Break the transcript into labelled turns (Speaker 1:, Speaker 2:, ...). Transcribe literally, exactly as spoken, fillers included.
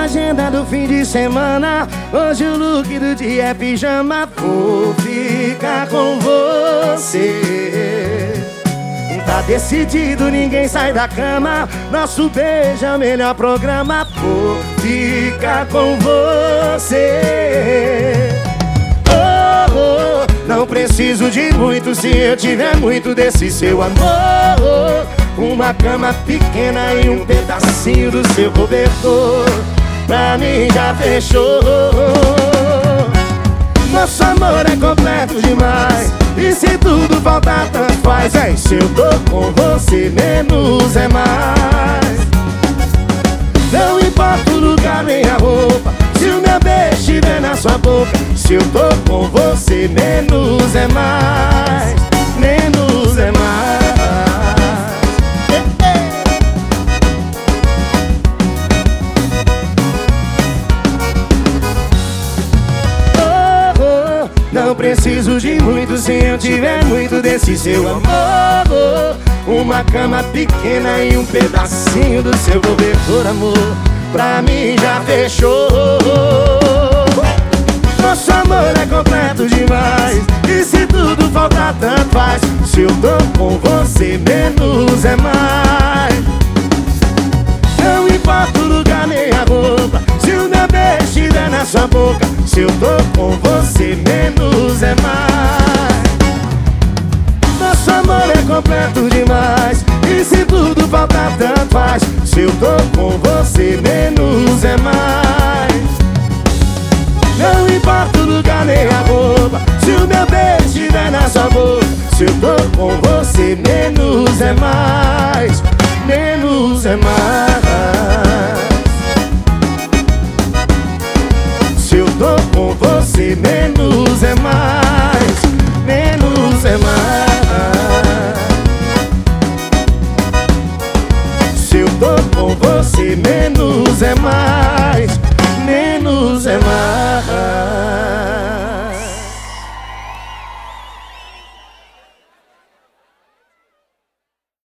Speaker 1: agenda do fim de semana. Hoje o look do dia é pijama. Vou ficar com você. Tá decidido, ninguém sai da cama. Nosso beijo é o melhor programa. Vou ficar com você. Oh, oh, não preciso de muito se eu tiver muito desse seu amor. Uma cama pequena e um pedacinho do seu cobertor. Pra mim já fechou. Nosso amor é completo demais. E se tudo faltar, tanto faz. É, se eu tô com você, menos é mais. Não importa o lugar nem a roupa, se o meu beijo estiver na sua boca. Se eu tô com você, menos é mais. Menos é mais. Não preciso de muito se eu tiver muito desse seu amor. Uma cama pequena e um pedacinho do seu cobertor, amor. Pra mim já fechou. Nosso amor é completo demais. E se tudo faltar, tanto faz. Se eu tô com você, menos é mais. Não importa o lugar nem a roupa, se o meu beijo estiver na sua boca. Se eu tô com você, menos é mais. Nosso amor é completo demais. E se tudo faltar, tanto faz. Se eu tô com você, menos é mais. Não importa o lugar nem a roupa, se o meu beijo estiver na sua boca. Se eu tô com você, menos é mais. Menos é mais. Se eu tô com você, menos é mais.